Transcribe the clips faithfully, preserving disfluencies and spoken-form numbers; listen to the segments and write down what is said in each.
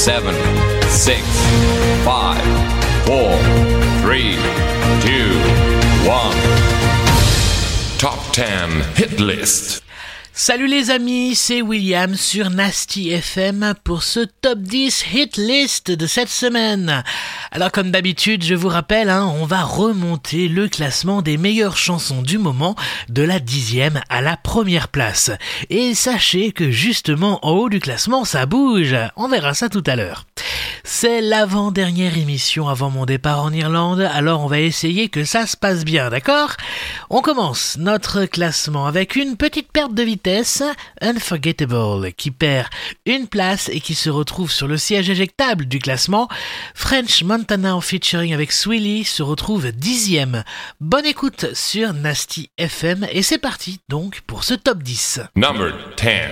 seven, six, five, four, three, two, one. Top ten Hit List. Salut les amis, c'est William sur Nasty F M pour ce top dix hit list de cette semaine. Alors comme d'habitude, je vous rappelle, hein, on va remonter le classement des meilleures chansons du moment de la dixième à la première place. Et sachez que justement en haut du classement, ça bouge. On verra ça tout à l'heure. C'est l'avant-dernière émission avant mon départ en Irlande, alors on va essayer que ça se passe bien, d'accord ? On commence notre classement avec une petite perte de vitesse, Unforgettable, qui perd une place et qui se retrouve sur le siège éjectable du classement. French Montana en featuring avec Swilly se retrouve dixième. Bonne écoute sur Nasty F M et c'est parti donc pour ce top dix. Number ten.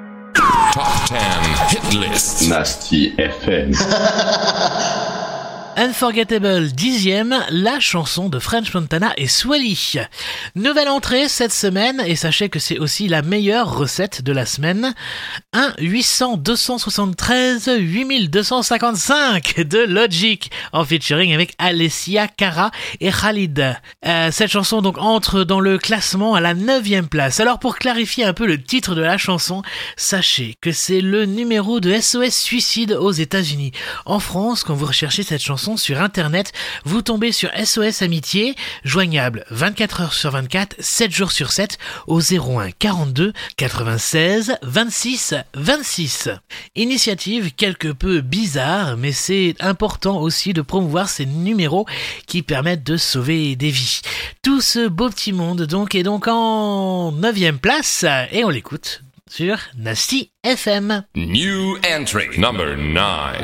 Nasty F M. Unforgettable dixième, la chanson de French Montana et Swally. Nouvelle entrée cette semaine, et sachez que c'est aussi la meilleure recette de la semaine. un huit cents deux cent soixante-treize huit deux cent cinquante-cinq de Logic, en featuring avec Alessia Cara et Khalid. Euh, cette chanson donc entre dans le classement à la neuvième place. Alors pour clarifier un peu le titre de la chanson, sachez que c'est le numéro de S O S Suicide aux États-Unis. En France, quand vous recherchez cette chanson sur internet, vous tombez sur S O S Amitié, joignable vingt-quatre heures sur vingt-quatre, sept jours sur sept au zéro un quarante-deux quatre-vingt-seize vingt-six vingt-six. Initiative quelque peu bizarre, mais c'est important aussi de promouvoir ces numéros qui permettent de sauver des vies. Tout ce beau petit monde donc est donc en neuvième place et on l'écoute sur Nasty F M. New entry number nine.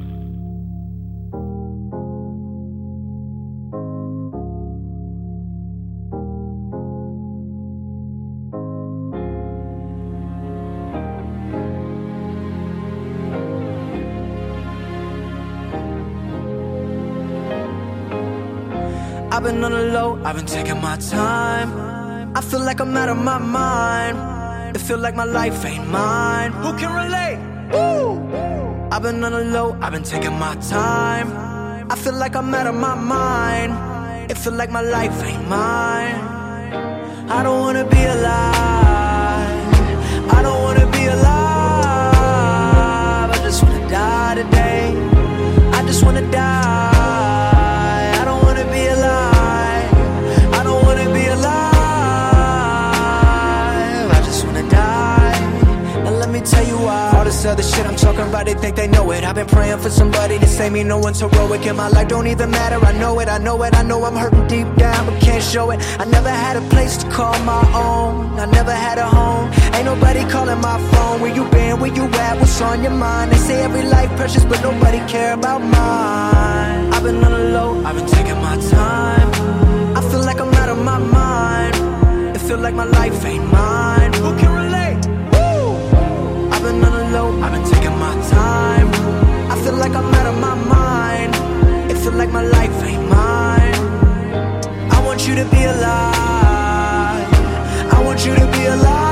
I've been on the low, I've been taking my time. I feel like I'm out of my mind. It feel like my life ain't mine. Who can relate? Woo! I've been on the low, I've been taking my time. I feel like I'm out of my mind. It feel like my life ain't mine. I don't wanna be alive. I don't wanna be alive. I just wanna die today. I just wanna die. Tell you why. All this other shit I'm talking about, they think they know it. I've been praying for somebody to save me, no one's heroic. And my life don't even matter, I know it, I know it. I know I'm hurting deep down, but can't show it. I never had a place to call my own, I never had a home. Ain't nobody calling my phone. Where you been, where you at, what's on your mind? They say every life precious, but nobody care about mine. I've been on the low, I've been taking my time. I feel like I'm out of my mind. It feel like my life ain't mine. Who can relate? I've been on the low, I've been taking my time. I feel like I'm out of my mind. It feel like my life ain't mine. I want you to be alive. I want you to be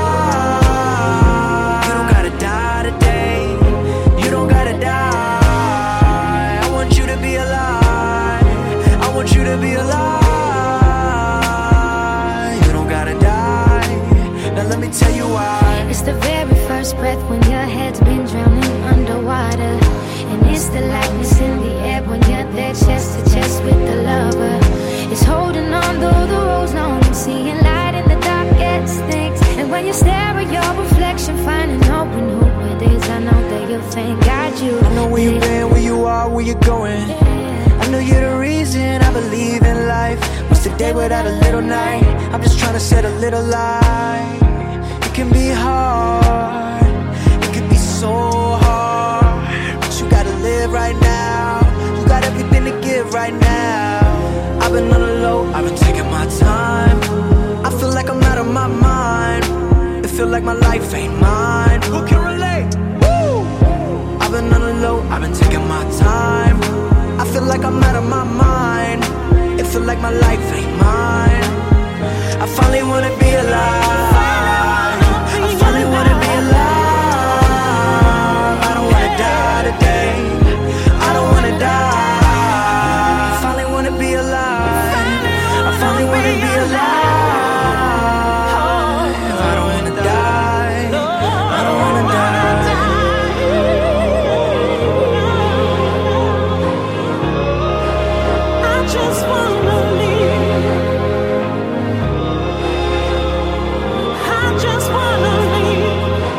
alive. You don't gotta die today. You don't gotta die. I want you to be alive. I want you to be alive. You don't gotta die. Now let me tell you why. It's the very first breath when your head's been drowning underwater. And it's the lightness in the air when you're there chest to chest with the lover. It's holding on though the road's long and seeing light in the darkest things. And when you stare at your reflection, finding out when who it is, I know that you'll thank God you. I know where you've been, where you are, where you're going. I know you're the reason I believe in life. What's the day without a little night? I'm just trying to set a little light. It can be hard, it can be so hard, but you gotta live right now. You got everything to give right now. I've been on the low, I've been taking my time. I feel like I'm out of my mind. It feel like my life ain't mine. Who can relate? Woo! I've been on the low, I've been taking my time. I feel like I'm out of my mind. It feel like my life ain't mine. I finally wanna be alive. I finally wanna be alive. I don't wanna die today. I don't wanna die. I finally wanna be alive. I finally wanna be alive. I don't wanna die. I don't wanna die. I just wanna live. I just wanna live.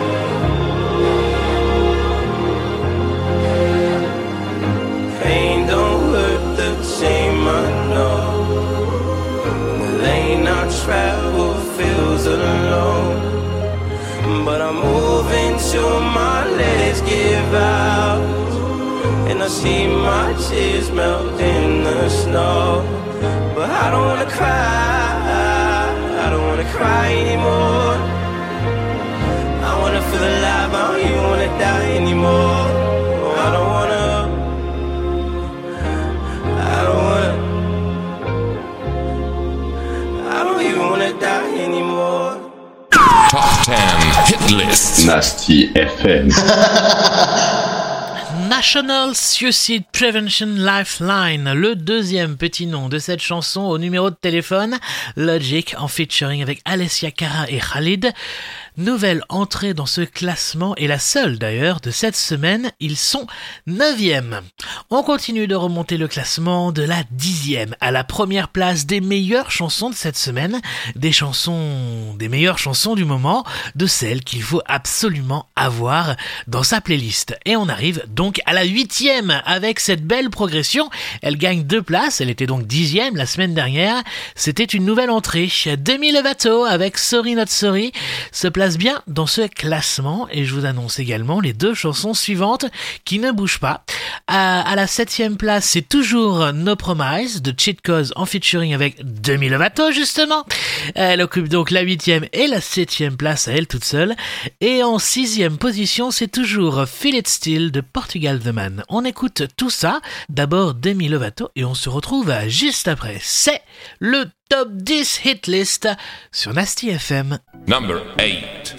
Pain don't hurt the same, I know. The lane I travel feels alone, but I'm moving till my legs give out, and I see my tears melt in the snow. But I don't wanna cry, I don't wanna cry anymore. I wanna feel alive, I don't even wanna die anymore. I don't wanna, ten hit list. Nasty F M. National Suicide Prevention Lifeline, le deuxième petit nom de cette chanson au numéro de téléphone, Logic en featuring avec Alessia Cara et Khalid. Nouvelle entrée dans ce classement et la seule d'ailleurs de cette semaine, ils sont neuvième. On continue de remonter le classement de la dixième à la première place des meilleures chansons de cette semaine, des chansons, des meilleures chansons du moment, de celles qu'il faut absolument avoir dans sa playlist. Et on arrive donc à la huitième avec cette belle progression. Elle gagne deux places, elle était donc dixième la semaine dernière. C'était une nouvelle entrée. Demi Lovato avec Sorry Not Sorry se place bien dans ce classement et je vous annonce également les deux chansons suivantes qui ne bougent pas. À, à la septième place, c'est toujours No Promise de Cheat Code en featuring avec Demi Lovato justement. Elle occupe donc la huitième et la septième place à elle toute seule. Et en sixième position, c'est toujours Feel It Still de Portugal The Man. On écoute tout ça. D'abord Demi Lovato et on se retrouve juste après. C'est le Top dix Hit List sur Nasty F M. Number eight.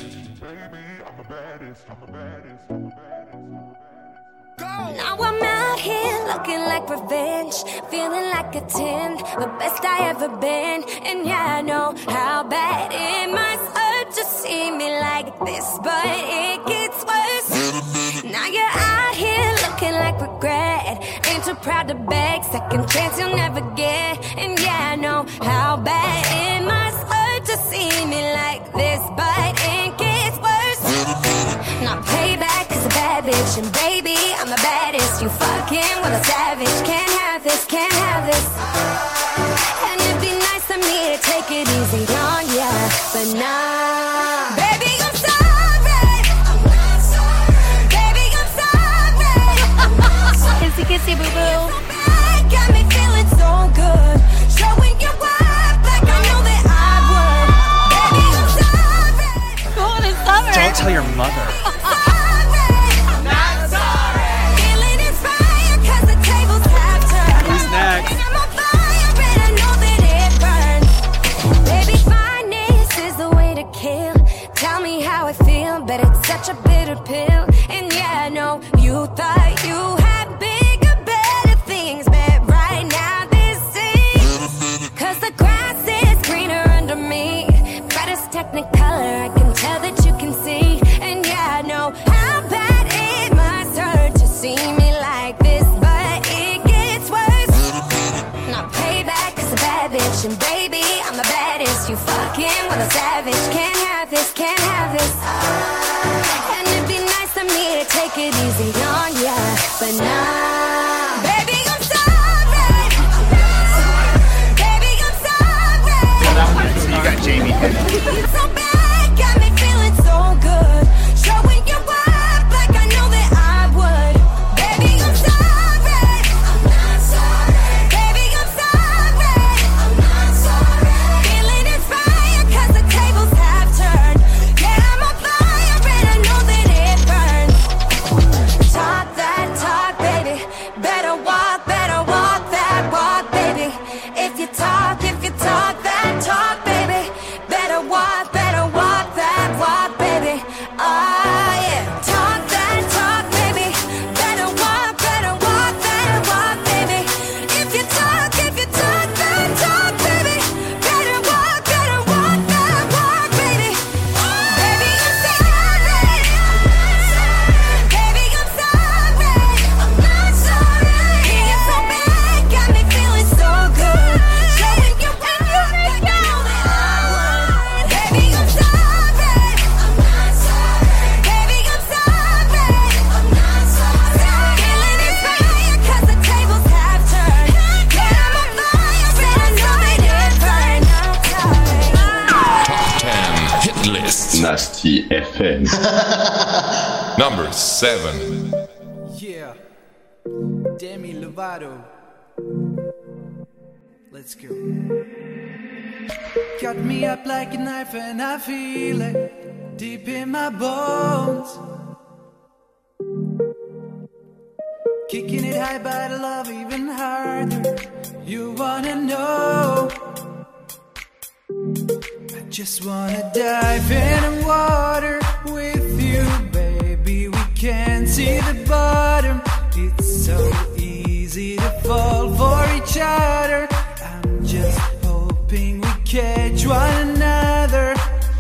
Now I'm out here looking like revenge, feeling like a ten, the best I ever been. And yeah, I know how bad it must hurt to see me like this, but it gets worse. Now you're out here looking like regret, ain't too proud to beg, second chance you'll never get. And yeah, I know how bad it must hurt to see me like this, but it gets worse. Now payback is a bad bitch, and baby, I'm the baddest. You fucking with a savage, can't have this, can't have this. And it'd be nice of me to take it easy on ya, but nah. Baby, I'm sorry, I'm not sorry. Baby, I'm sorry, I'm not sorry. Kissy, kissy, boo boo. So bad, got me feeling so good. Showing you up like I know that I would. Baby, I'm sorry. Go on and summer. Don't tell your mother. But it's such a bitter pill. And yeah, I know you thought you had bigger, better things, but right now this is, cause the grass is greener under me. Brightest technicolor, I can tell that you can see. And yeah, I know how bad it must hurt to see me like this, but it gets worse. Now payback is a bad bitch, and baby, I'm the baddest. You fucking with a savage, can't have this, can't have this. And it'd be nice of me to take it easy on ya, but nah. Baby, I'm sorry. Baby, I'm sorry. You got Jamie. So bad, got me feeling so good. Showing you up like I know that I would. Baby, I'm sorry. I'm not sorry. Baby, I'm sorry. I'm not sorry. Feeling inspired cause the tables have turned. Yeah, I'm on fire and I know that it burns. Talk that talk, baby. Better walk, better walk that walk, baby. If you talk, if you talk that talk, baby. Better walk, better walk that walk, baby. Oh yeah. Talk that talk, baby. Better walk, better walk that walk, baby. If you talk, if you talk that talk, baby. Better walk, better walk that walk, baby. Baby, I'm sorry. Baby, I'm sorry. I'm not sorry. Being so bad got me feeling so good. Showing you up like I know that I would. Baby, I'm sorry. I'm not sorry. Baby, I'm sorry. I'm not sorry. Feeling inspired cause the tables have turned. Yeah, I'm on fire and I know that it burns. Top ten hit list. Nasty F M. Number seven. Yeah, Demi Lovato. Let's go. Cut me up like a knife and I feel it deep in my bones. Kicking it high but I love even harder. You wanna know? I just wanna dive in and walk other. I'm just hoping we catch one another.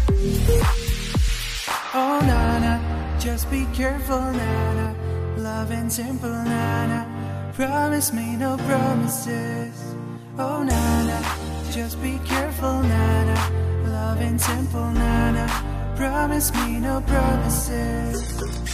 Oh Nana, just be careful Nana. Love and simple Nana. Promise me no promises. Oh Nana, just be careful Nana. Love and simple Nana. Promise me no promises.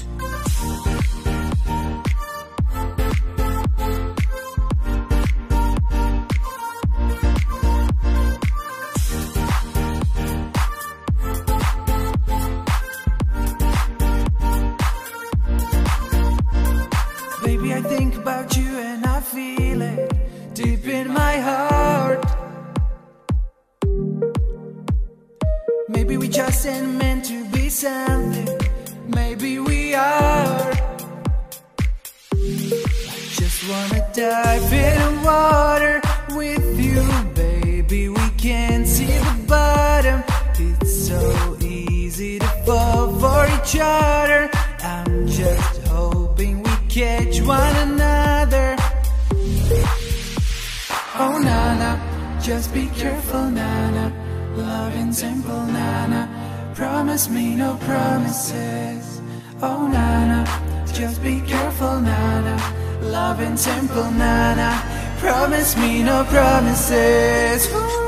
Baby, I think about you and I feel it deep in my heart. Maybe we just ain't meant to be something. Maybe we are. I just wanna dive in the water with you, baby. We can't see the bottom. It's so easy to fall for each other. I'm just hoping we catch one another. Oh Nana, just be careful Nana. Love and simple Nana. Promise me no promises. Oh Nana, just be careful Nana. Love and simple Nana. Promise me no promises. Ooh.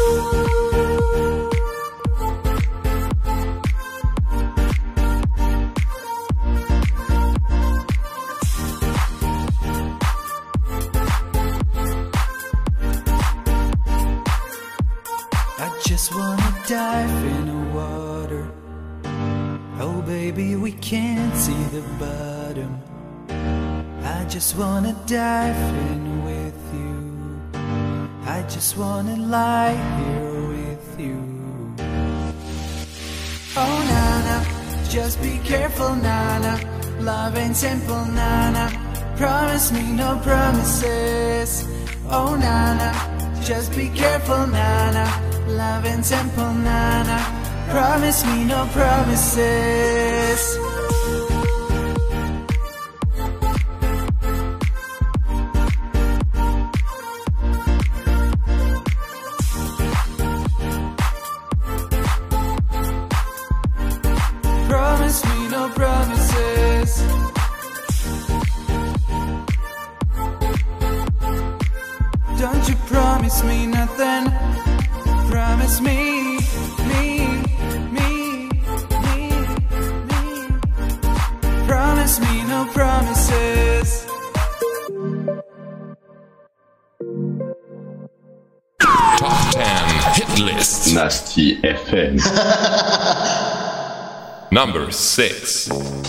Just wanna dive in the water. Oh baby, we can't see the bottom. I just wanna dive in with you. I just wanna lie here with you. Oh Nana, just be careful Nana. Love ain't simple Nana. Promise me no promises. Oh Nana, just be careful Nana. Love and simple Nana. Promise me no promises. Promise me no promises. Don't you promise me nothing. Promise me, me, me, me, me. Promise me no promises. Top ten hit list. Nasty F M. Number six.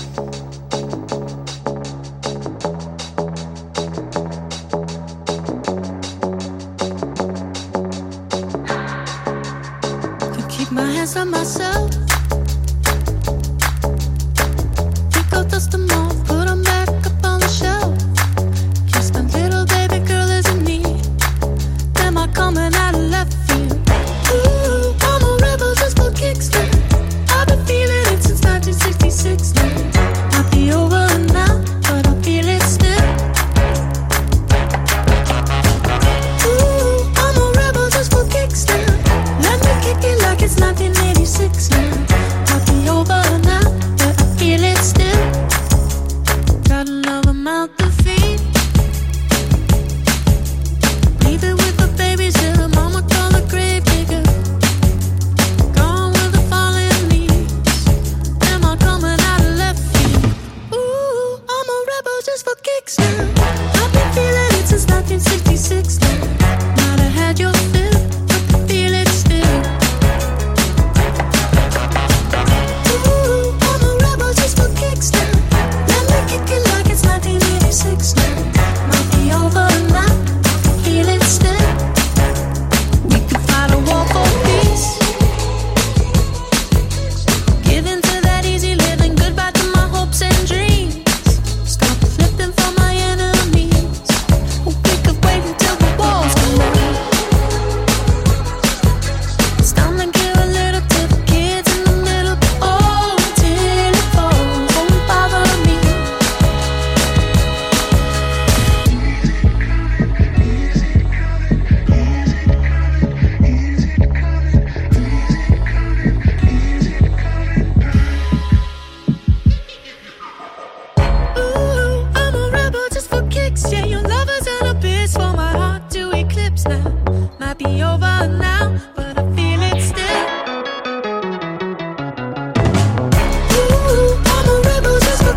My hands on myself. Think I'll dust them off, put them back up on the shelf. Kissed a little baby girl isn't me. Am I coming out of left field? Ooh, I'm a rebel just for kicks. I've been feeling it since nineteen sixty-six now. Might be over now, but I feel it still. Ooh, I'm a rebel just for kicks now. Let me kick it like it's nineteen eighty-six now. Might be over now, but I feel it still.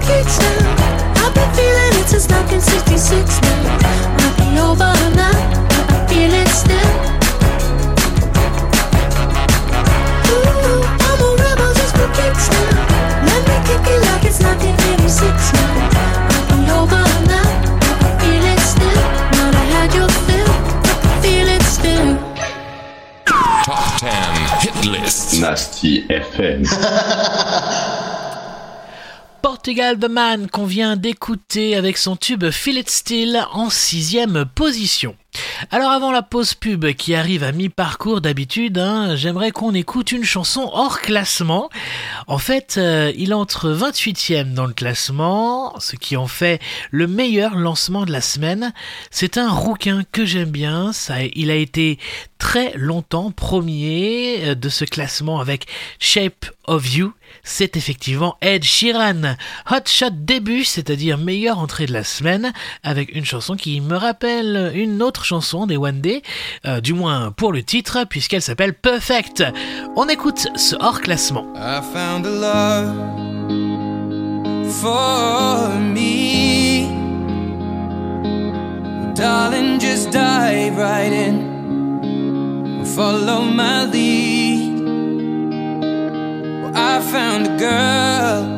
kicks now. I've been feeling it since nineteen sixty-six now. Might be over now, but I feel it still. Ooh, I'm a rebel just for kicks now. Let me kick it like it's nineteen eighty-six now. Might be over now, but I feel it still. Might have had your fill, but I feel it still. Top ten hit list. Nasty F M. Portugal The Man qu'on vient d'écouter avec son tube Feel It Still en sixième position. Alors avant la pause pub qui arrive à mi-parcours d'habitude, hein, j'aimerais qu'on écoute une chanson hors classement. En fait, euh, il entre vingt-huitième dans le classement, ce qui en fait le meilleur lancement de la semaine. C'est un rouquin que j'aime bien, ça, il a été très longtemps premier de ce classement avec Shape of You. C'est effectivement Ed Sheeran. Hot Shot début, c'est-à-dire meilleure entrée de la semaine, avec une chanson qui me rappelle une autre chanson des One Day, euh, du moins pour le titre, puisqu'elle s'appelle Perfect. On écoute ce hors-classement. I found a love for me. Darling, just dive right in. Follow my lead. Well, I found a girl,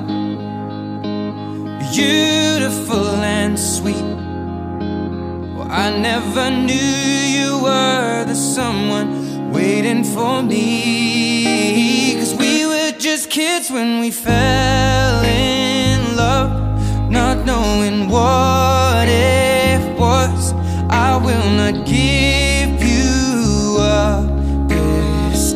beautiful and sweet. Well, I never knew you were the someone waiting for me. 'Cause we were just kids when we fell in love, not knowing what it was. I will not give you up this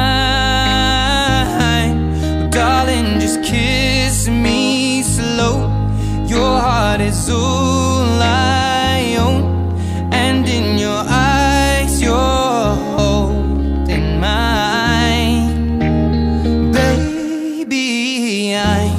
time, darling, just kiss me slow. Your heart is all I own, and in your eyes you're holding mine. Baby, I'm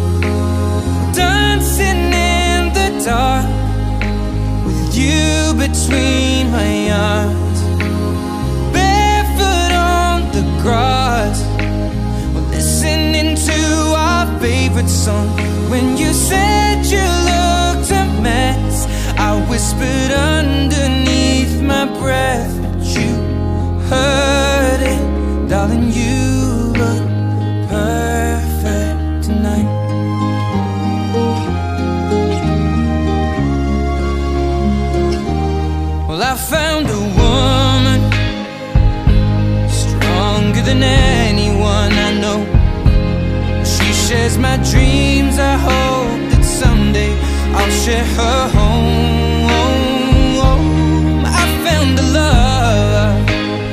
dancing in the dark with you between my arms, barefoot on the grass, we're listening to our favorite song. When you said you looked a mess, I whispered underneath my breath, but you heard it, darling, you look perfect tonight. Well, I found a woman stronger than anyone I know. She shares my dreams. I hope that someday I'll share her home. I found a love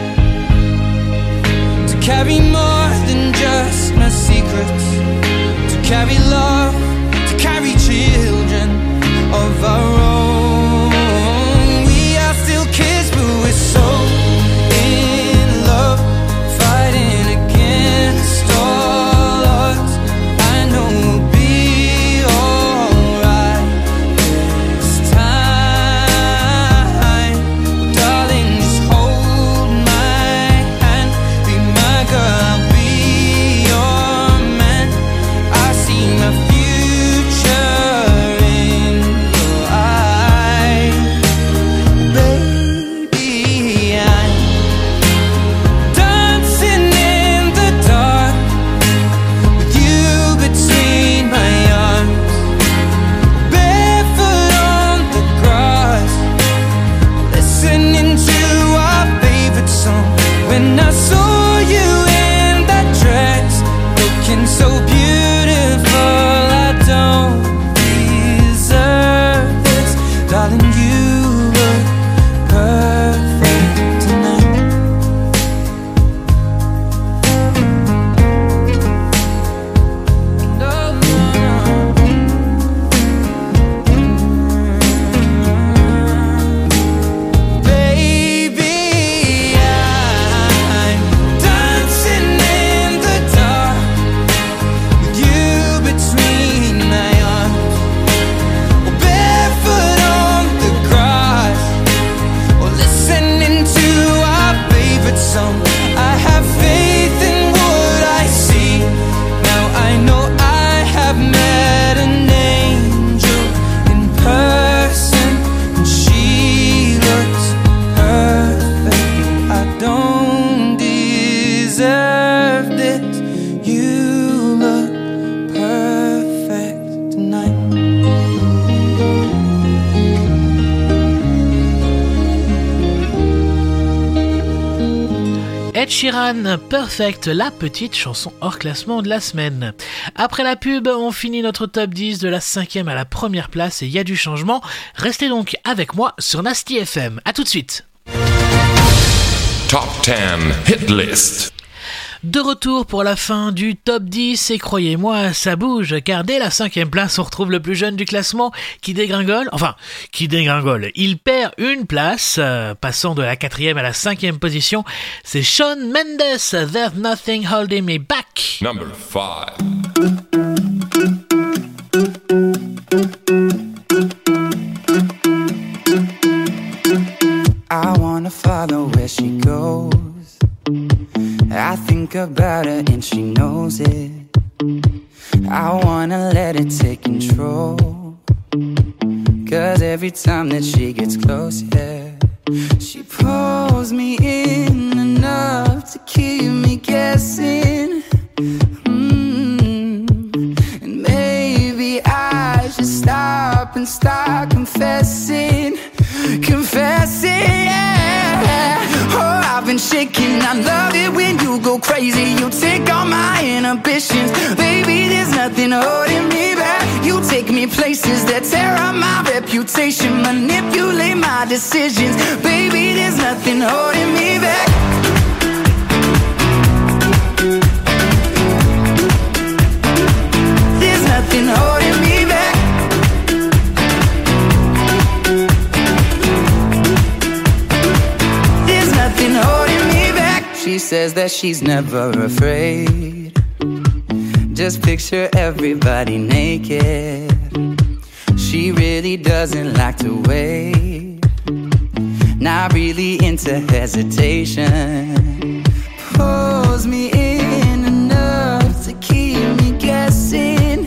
to carry more than just my secrets, to carry love, to carry children of our own. We are still kids, but we're so in love, fighting against all odds. I know we'll be alright this time. Darling, just hold my hand, be my girl, I'll be your man. I see my Ed Sheeran, Perfect, la petite chanson hors classement de la semaine. Après la pub, on finit notre top dix de la cinquième à la première place et il y a du changement. Restez donc avec moi sur Nasty F M. A tout de suite. Top dix Hit List. De retour pour la fin du top dix et croyez-moi, ça bouge car dès la cinquième place on retrouve le plus jeune du classement qui dégringole, enfin qui dégringole, il perd une place, euh, passant de la quatrième à la cinquième position, c'est Shawn Mendes, There's Nothing Holding Me Back. Number five. I wanna follow where she goes. I think about her and she knows it. I wanna let it take control. Cause every time that she gets close, yeah, she pulls me in enough to keep me guessing. Mm-hmm. And maybe I should stop and start confessing. Confessing, yeah. Oh, I've been shaking. I love it when you go crazy. You take all my inhibitions. Baby, there's nothing holding me back. You take me places that tear up my reputation. Manipulate my decisions. Baby, there's nothing holding me back. There's nothing holding me back. Holding me back. She says that she's never afraid. Just picture everybody naked. She really doesn't like to wait. Not really into hesitation. Pulls me in enough to keep me guessing.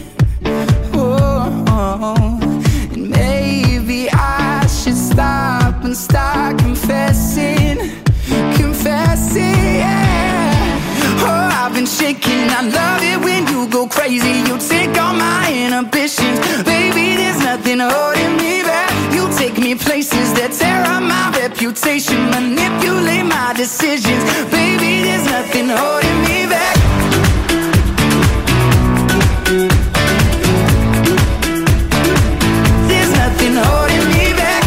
Oh, and maybe I should stop and start confessing. Confessing, yeah. Oh, I've been shaking. I love it when you go crazy. You take all my inhibitions. Baby, there's nothing holding me back. You take me places that tear up my reputation. Manipulate my decisions. Baby, there's nothing holding me back. There's nothing holding me back.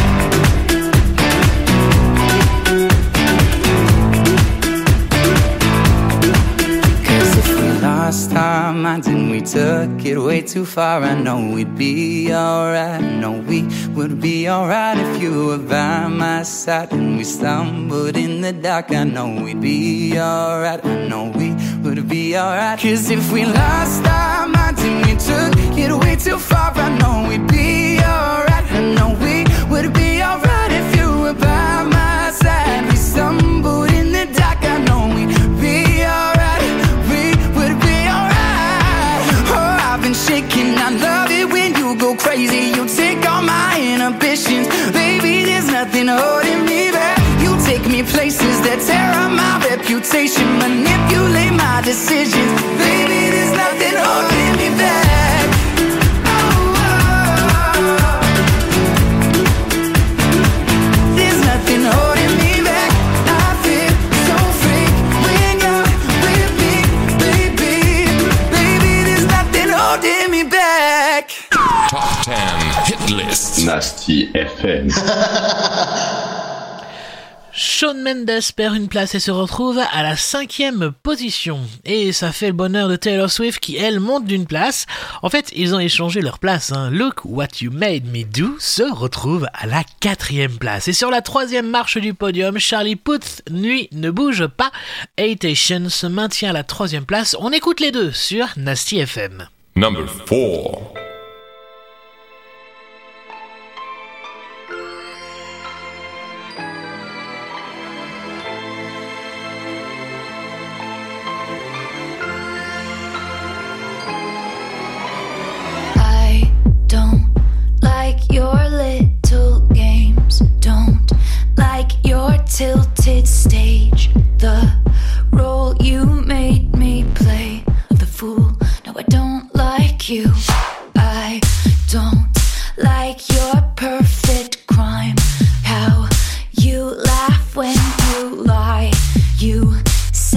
Lost our minds and we took it way too far. I know we'd be alright. I know we would be alright if you were by my side. And we stumbled in the dark. I know we'd be alright. I know we would be alright. Cause if we lost our minds and we took it way too far, I know we'd be alright. I know we would be alright if you were by my side. We stumbled in the dark. I know we'd be alright. Shaking, I love it when you go crazy. You take all my inhibitions. Baby, there's nothing holding me back. You take me places that tear up my reputation. Manipulate my decisions. Baby, there's nothing holding me back. Oh, oh. There's nothing holding me back. I feel so free when you're with me, baby. Baby, there's nothing holding me back. Top ten Hit List. Nasty F M. Shawn Mendes perd une place et se retrouve à la cinquième position. Et ça fait le bonheur de Taylor Swift qui, elle, monte d'une place. En fait, ils ont échangé leur place. Hein. Look What You Made Me Do se retrouve à la quatrième place. Et sur la troisième marche du podium, Charlie Puth, Nuit ne bouge pas. Hatation se maintient à la troisième place. On écoute les deux sur Nasty F M. Number four. Your little games, don't like your tilted stage. The role you made me play of the fool. No, I don't like you. I don't like your perfect crime. How you laugh when you lie. You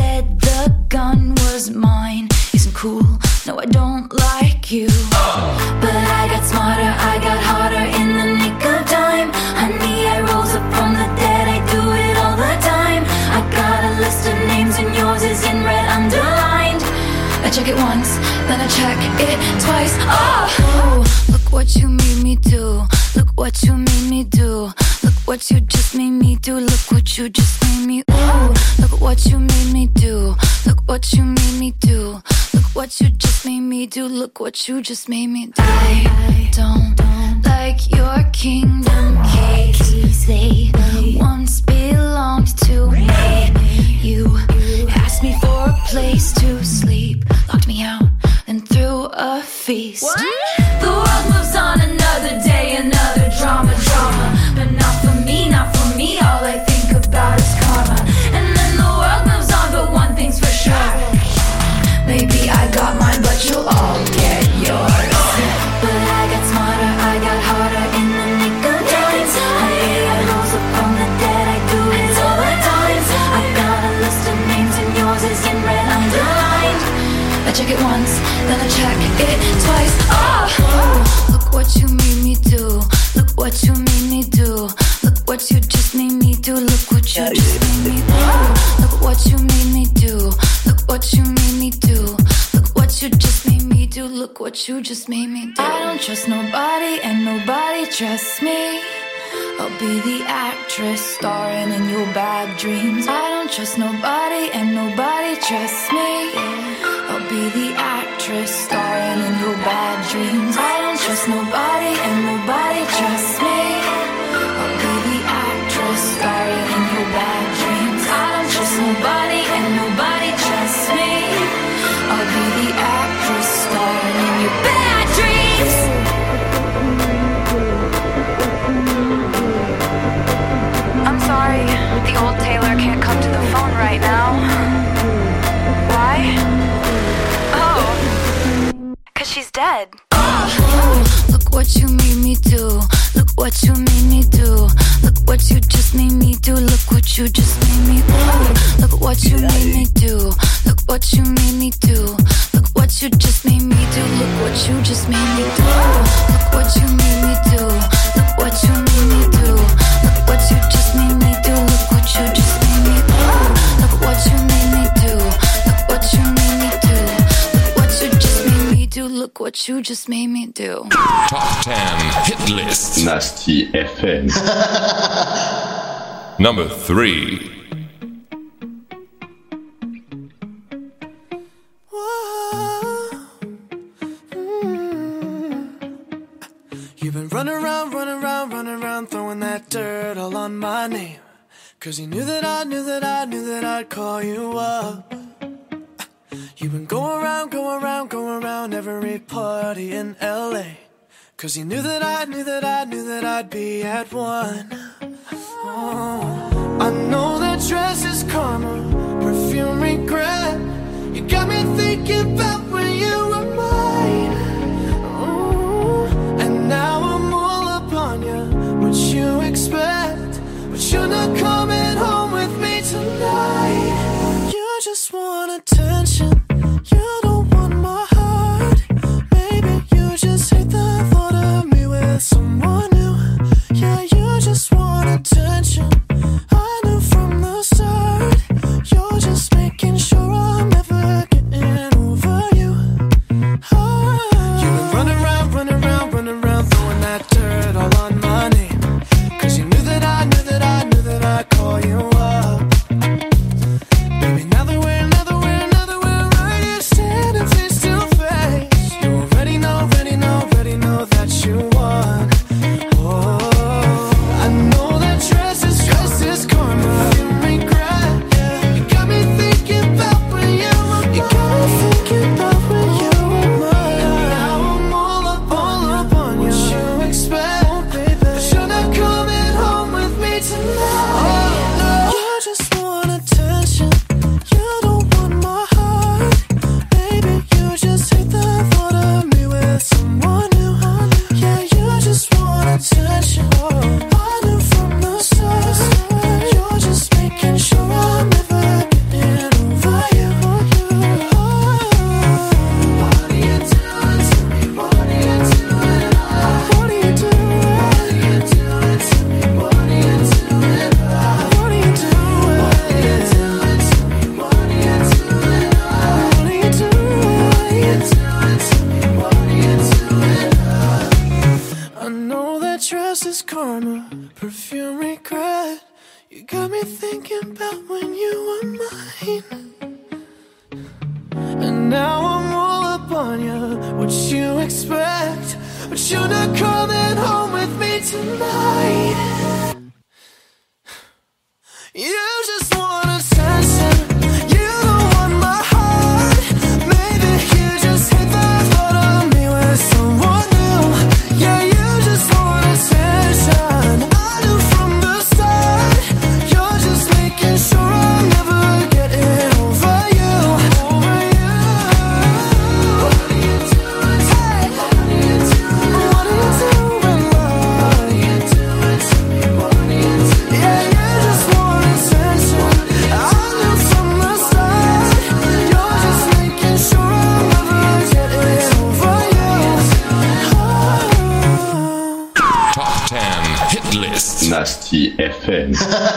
No, I don't like you. But I got smarter, I got harder in the nick of time. Honey, I rose up from the dead, I do it all the time. I got a list of names and yours is in red underlined. I check it once, then I check it twice. Oh, oh, look what you made me do. Look what you made me do. Look what you just made me do. Look what you just made me. Ooh, look what you made me do. Look what you made me do. Look what you just made me do. Look what you just made me do. I don't, don't like your kingdom keys. They once belonged to me. You asked me for a place to sleep, locked me out, and threw a feast. What? The world moves on another day, another drama, drama. But not for me, not for me. All I think about is karma. And then the world moves on, but one thing's for sure. Maybe I got mine, but you'll all get yours. But I got smarter, I got harder in the nick of time. Honey, I rose up from the dead, I do it all the time. I got a list of names and yours is in red underlined. I check it once, then I check it twice. Oh, oh, look what you made me do. Look what you made me do. Look what you just made me do. Look what you just made me do. Look what you made me do. Look what you made me do. Look what you just made me do. Look what you just made me do. I don't trust nobody and nobody trusts me. I'll be the actress starring in your bad dreams. I don't trust nobody and nobody trusts me. I'll be the actress starring in your bad dreams. I don't trust nobody and nobody trusts me. I'll be the actress starring in your bad dreams. I don't trust nobody and nobody trusts me. I'll be the actress starring in your bad dreams. I'm sorry, the old Taylor can't come to the phone right now. Why? Oh, 'cause she's dead. Oh, look what you made me do. Look what you made me do. Look what you just made me do. Look what you just made me do. Look what you made me do. Look what you made me do. Look what you just made me do. Look what you just made me do. Look what you made me do. Look what you made me do. Look what you just made me do. Look what you just made me do. Look what you made me do. Look what you made me do. Look what you just made me do. Look what you just made me do. Top ten hit list. Nasty F M. Number three. You've been running around, running around, running around, throwing that dirt all on my name. 'Cause you knew that I knew that I knew that I'd call you up. You've been going around, going around, going around every party in L A. 'Cause you knew that I knew that I knew that I'd be at one. Oh, I know that dress is karma, perfume regret. You got me thinking about when you were mine. Oh, and now I'm all up on you. What you expect? But you're not coming home with me tonight. You just want attention. You don't want my heart. Maybe you just hate the thought of me with someone new. Yeah, you just want attention. I knew from the start. You're just making sure I'm never getting over you. got me thinking about when you were mine. And now I'm all up on you. What you expect? But you're not coming home with me tonight. You just want attention. You don't want my heart. Maybe you just hit the thought of me with someone new. Yeah, you just want attention. I knew from the start. You're just making sure I'm never getting over you. Over you. What are you doing? Hey. What are you doing? What are you doing, love? What are you doing to me? What are you doing? Yeah, you just want attention. I knew from the start. You're just making sure I'm never getting over you. Oh. Top ten hit list. Nasty F M.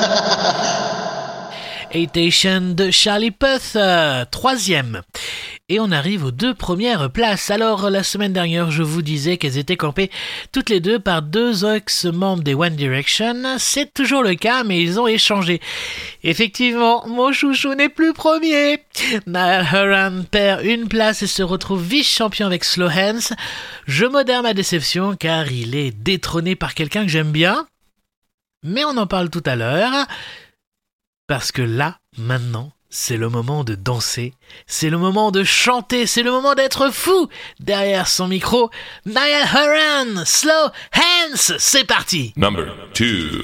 Hatation de Charlie Puth, euh, troisième. Et on arrive aux deux premières places. Alors, la semaine dernière, je vous disais qu'elles étaient campées toutes les deux par deux ex-membres des One Direction. C'est toujours le cas, mais ils ont échangé. Effectivement, mon chouchou n'est plus premier. Niall Horan perd une place et se retrouve vice-champion avec Slow Hands. Je modère ma déception car il est détrôné par quelqu'un que j'aime bien. Mais on en parle tout à l'heure. Parce que là, maintenant, c'est le moment de danser, c'est le moment de chanter, c'est le moment d'être fou derrière son micro. Niall Horan, Slow Hands, c'est parti. Number two.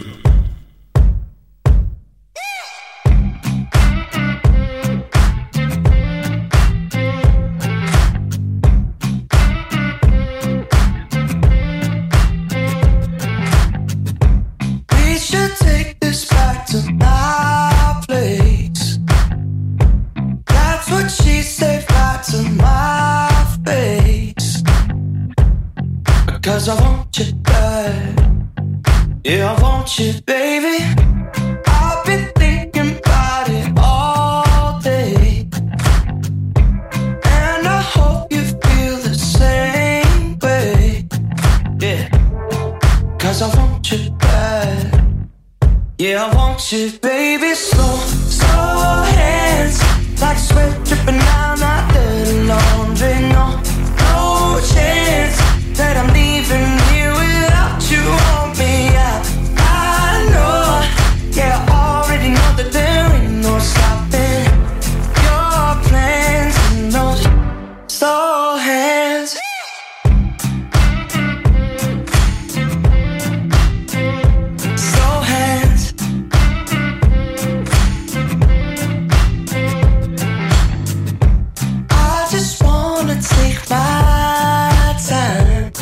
We should take this back to my place. That's what she said right to my face. Because I want you bad. Yeah, I want you, baby. I've been thinking about it all day. And I hope you feel the same way. Yeah. Cause I want you bad. Yeah, I want you, baby. Slow, slow hands. Like sweat dripping down my dirty laundry. No, no chance that I'm leaving here without you on me. I, I know, yeah, I already know that there ain't no stopping your plans and those slow hands. Slow hands. I just wanna take my time.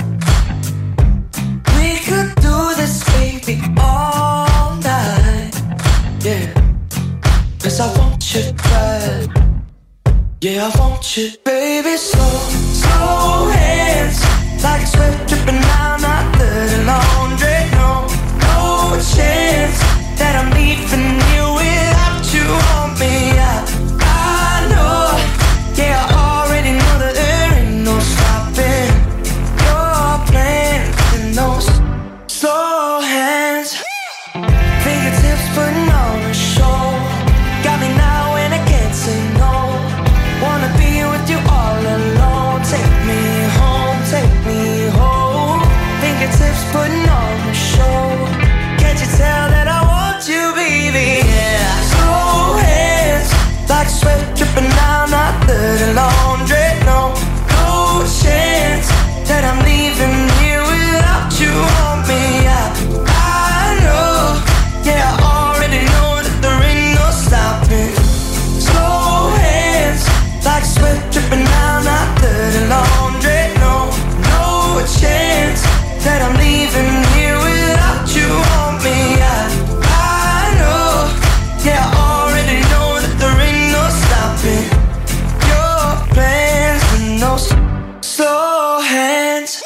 We could do this, baby, all night. Yeah, cause I want you bad. Yeah, I want you, baby. Slow, slow hands. Like sweat dripping down my dirty laundry. No, no chance that I'm leaving you without you on me. I, I know, yeah, I already know that there ain't no stopping your plans and those slow hands. Fingertips putting on a show. Got me now and I can't say no. Wanna be with you all alone. Take me home, take me home. Fingertips putting on a show. Can't you tell that I want you, baby? Yeah. Slow hands, like sweat dripping down my dirty laundry. No, no chance that I'm leaving here without you on me. I, I know, yeah, I already know that there ain't no stopping. Slow hands, like sweat dripping down my dirty laundry. No, no chance that I'm leaving here without you on me. I, I know, yeah, I already know that there ain't no stopping your plans and those slow hands.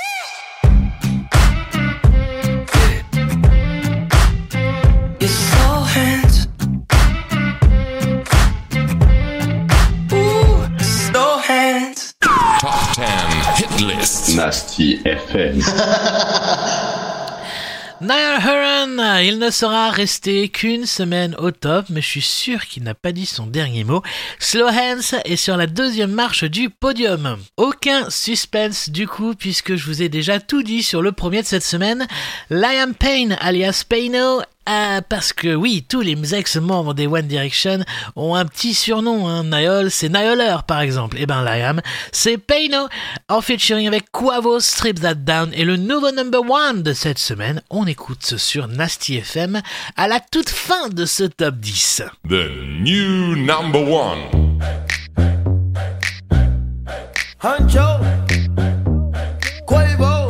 Your slow hands. Ooh, slow hands. Top ten hit list. Nasty F M. Niall Horan, il ne sera resté qu'une semaine au top, mais je suis sûr qu'il n'a pas dit son dernier mot. Slow Hands est sur la deuxième marche du podium. Aucun suspense du coup, puisque je vous ai déjà tout dit sur le premier de cette semaine. Liam Payne, alias Payno, Euh, parce que oui, tous les ex-membres des One Direction ont un petit surnom, hein. Niall, c'est Nialler par exemple. Et ben Liam, c'est Payno, en featuring avec Quavo, Strip That Down et le nouveau number one de cette semaine. On écoute sur Nasty F M à la toute fin de ce top dix. The new number one. Huncho, Quavo,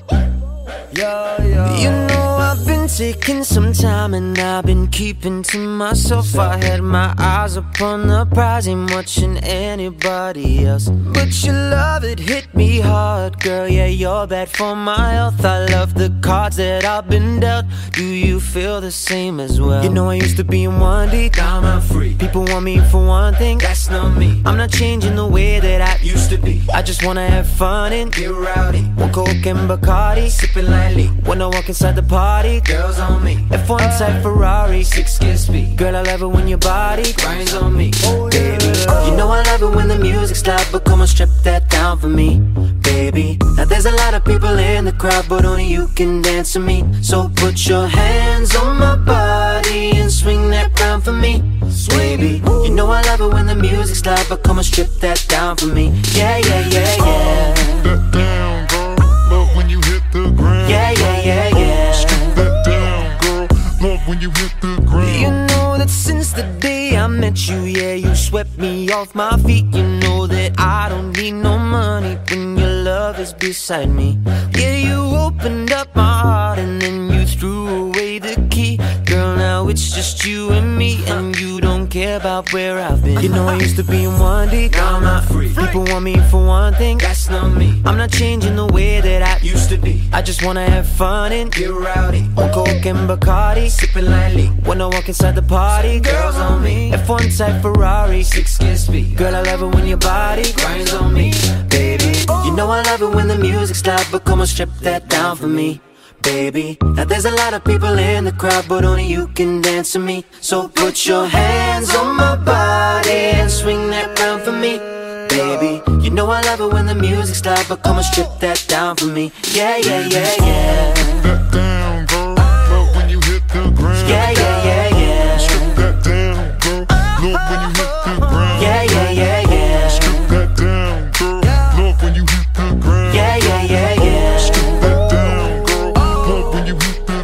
yeah, yeah. You know I've been taking some time and I've been keeping to myself. I had my eyes upon the prize, ain't watching anybody else. But your love, it hit me hard, girl, yeah, you're bad for my health. I love the cards that I've been dealt. Do you feel the same as well? You know I used to be in one deep, now I'm free. People want me for one thing, that's not me. I'm not changing the way that I used to be. I just wanna have fun and get rowdy. One Coke and Bacardi, sipping lightly. When I walk inside the party, girls on me. F one type Ferrari, six gear speed. Girl, I love it when your body grinds on me, baby. You know I love it when the music's loud, but come on, strip that down for me, baby. Now there's a lot of people in the crowd, but only you can dance to me. So put your hands on my body and swing that round for me, baby. You know I love it when the music's loud, but come on, strip that down for me. Yeah, yeah, yeah, yeah. That down, girl. Love when you hit the ground. Yeah, yeah, yeah, yeah. Strip that down, girl. Love when you hit the ground. You know that since the day I met you, yeah, you swept me off my feet. You know that I don't need no money when your love is beside me. Yeah, you opened up my heart and then you threw away the key. Girl, now it's just you and me, and you don't care about where I've been. You know I used to be in one deep, now I'm not free. People want me for one thing, that's not me. I'm not changing the way that I used to be. I just wanna have fun and get rowdy. On Coke and Bacardi, sipping lightly. When I walk inside the party, girls on me. F one type Ferrari, six gear speed. Girl, I love it when your body grinds on me, baby. You know I love it when the music's loud, but come on, strip that down for me, baby. Now there's a lot of people in the crowd, but only you can dance to me. So put your hands on my body and swing that round for me, baby. You know I love it when the music's loud, but come on, strip that down for me. Yeah, yeah, yeah, yeah. That down, girl. Love when you hit the ground. Yeah, yeah, yeah, yeah. Strip that down, girl. Love when you hit the ground. Yeah, yeah, yeah, yeah. Strip that down, girl. Love when you hit the ground. Yeah, yeah, yeah, yeah. Strip that down, girl. Love when you hit the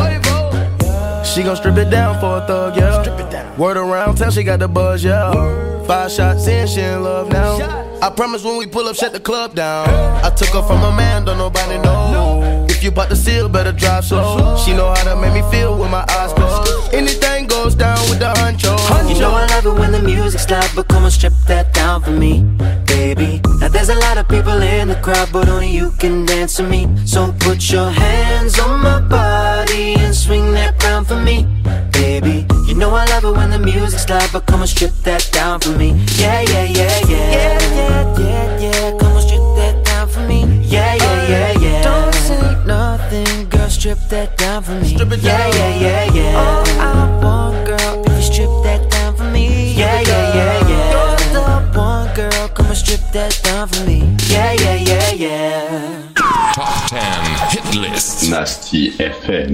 ground. She gon' strip it down for a thug, yeah. Strip it down. Word around town, she got the buzz, yeah. Word. Five shots in, she in love now. Shot. I promise when we pull up, shut the club down. Hey. I took her from a man, don't nobody know. No. If you bout to seal, better drive slow. She know how to make me feel with my eyes closed. Anything goes down with the honcho. You know I love it when the music's loud, but come on, strip that down for me, baby. Now there's a lot of people in the crowd, but only you can dance to me. So put your hands on my body and swing that round for me, baby. You know I love it when the music's loud, but come on, strip that down for me. Yeah, yeah, yeah, yeah. Yeah, yeah, yeah, yeah. Come on, strip that down for me. Yeah, yeah, yeah, yeah. Don't say nothing, girl, strip that down for me. Strip it down. Yeah, yeah, yeah, yeah. All I want, girl, if you strip that down for me. Yeah, yeah, yeah, yeah. You're the one, girl, come on, strip that down for me. Yeah, yeah, yeah, yeah. Top ten hit list. Nasty F M.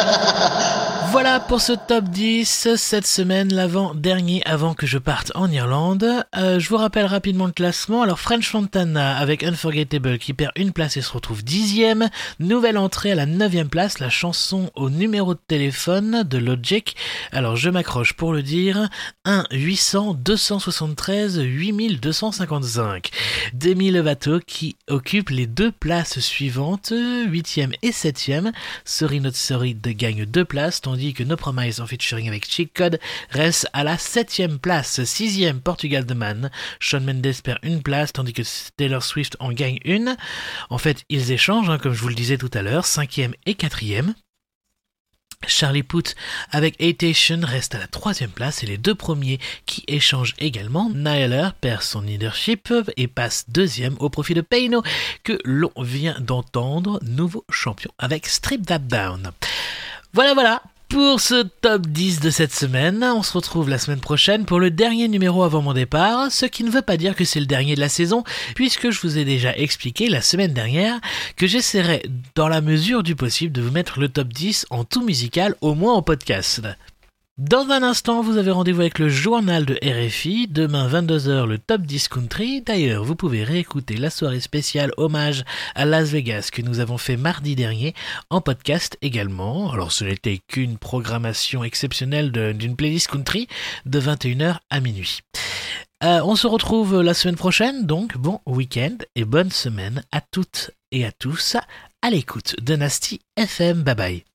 Voilà pour ce top dix, cette semaine, l'avant-dernier avant que je parte en Irlande. Euh, je vous rappelle rapidement le classement. Alors French Montana avec Unforgettable qui perd une place et se retrouve dixième. Nouvelle entrée à la neuvième place, la chanson au numéro de téléphone de Logic. Alors je m'accroche pour le dire. un huit cents deux cent soixante-treize huit mille deux cent cinquante-cinq. Demi Lovato qui occupe les deux places suivantes, huitième et septième. Sorry Not Sorry de gagne deux places, tandis que No Promise en featuring avec Cheat Code reste à la septième place. Sixième, Portugal The Man. Shawn Mendes perd une place, tandis que Taylor Swift en gagne une. En fait, ils échangent, hein, comme je vous le disais tout à l'heure, cinquième et quatrième. Charlie Puth avec Hatation reste à la troisième place et les deux premiers qui échangent également. Nyler perd son leadership et passe deuxième au profit de Payno que l'on vient d'entendre, nouveau champion avec Strip That Down. Voilà voilà pour ce top dix de cette semaine. On se retrouve la semaine prochaine pour le dernier numéro avant mon départ, ce qui ne veut pas dire que c'est le dernier de la saison, puisque je vous ai déjà expliqué la semaine dernière que j'essaierai dans la mesure du possible de vous mettre le top dix en tout musical, au moins en podcast. Dans un instant, vous avez rendez-vous avec le journal de R F I. Demain, vingt-deux heures, le top dix country. D'ailleurs, vous pouvez réécouter la soirée spéciale hommage à Las Vegas que nous avons fait mardi dernier en podcast également. Alors, ce n'était qu'une programmation exceptionnelle de, d'une playlist country de vingt et une heures à minuit. Euh, on se retrouve la semaine prochaine, donc bon week-end et bonne semaine à toutes et à tous à l'écoute de Nasty F M. Bye bye.